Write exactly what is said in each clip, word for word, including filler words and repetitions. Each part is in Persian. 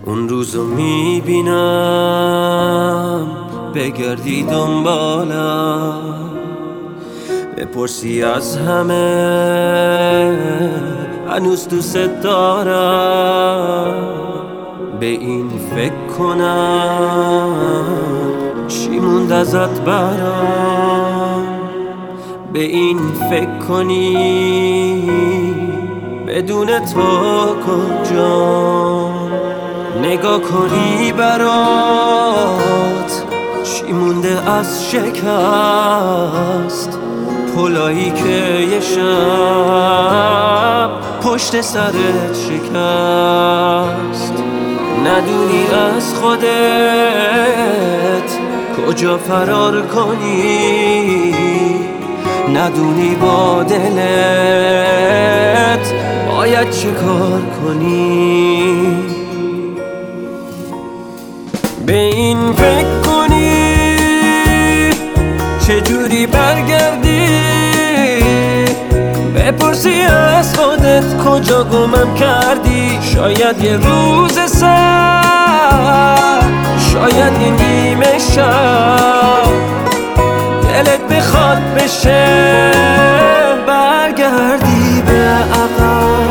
اون روزو میبینم بگردی دنبالم، بپرسی از همه هنوز دوست دارم. به این فکر کنم چی موند ازت برام، به این فکر کنی بدون تو کجام. نگاه کنی برات چی مونده از شکست، پلایی که یه شب پشت سرت شکست. ندونی از خودت کجا فرار کنی، ندونی با دلت باید چه کار کنی. به این فکر کنی چجوری برگردی، بپرسی از خودت کجا گمم کردی. شاید یه روز سر، شاید یه نیمه شب دلت بخواد بشه برگردی به عقب.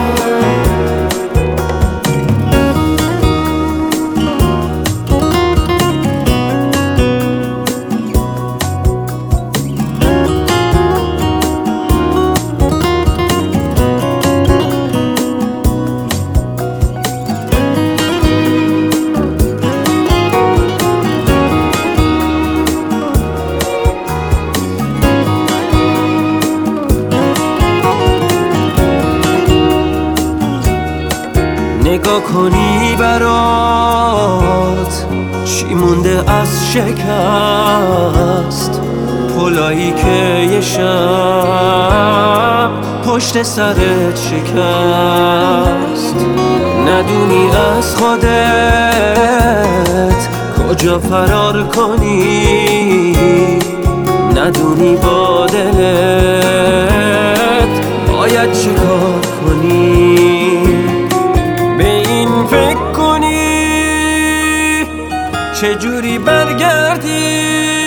نگاه کنی برات چی مونده از شکست، پلایی که یه شب پشت سرت شکست. ندونی از خودت کجا فرار کنی، ندونی با دلت باید چه کار کنی. فکر کنی چجوری برگردی،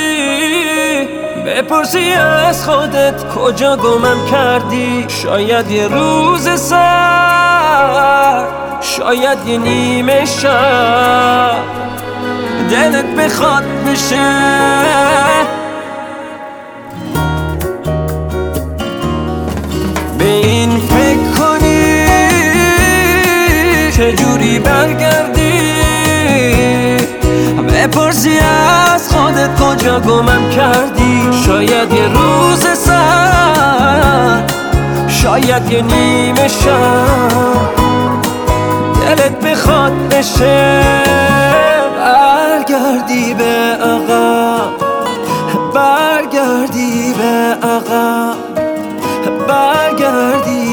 بپرسی از خودت کجا گمم کردی. شاید یه روز سر، شاید یه نیمه شب دلت بخواد بشه به این فکر کنی چجوری برگردی، بپرسی از خودت کجا گمم کردی. شاید یه روز سر، شاید یه نیمه شب دلت بخواد بشه برگردی به عقب، برگردی به عقب، برگردی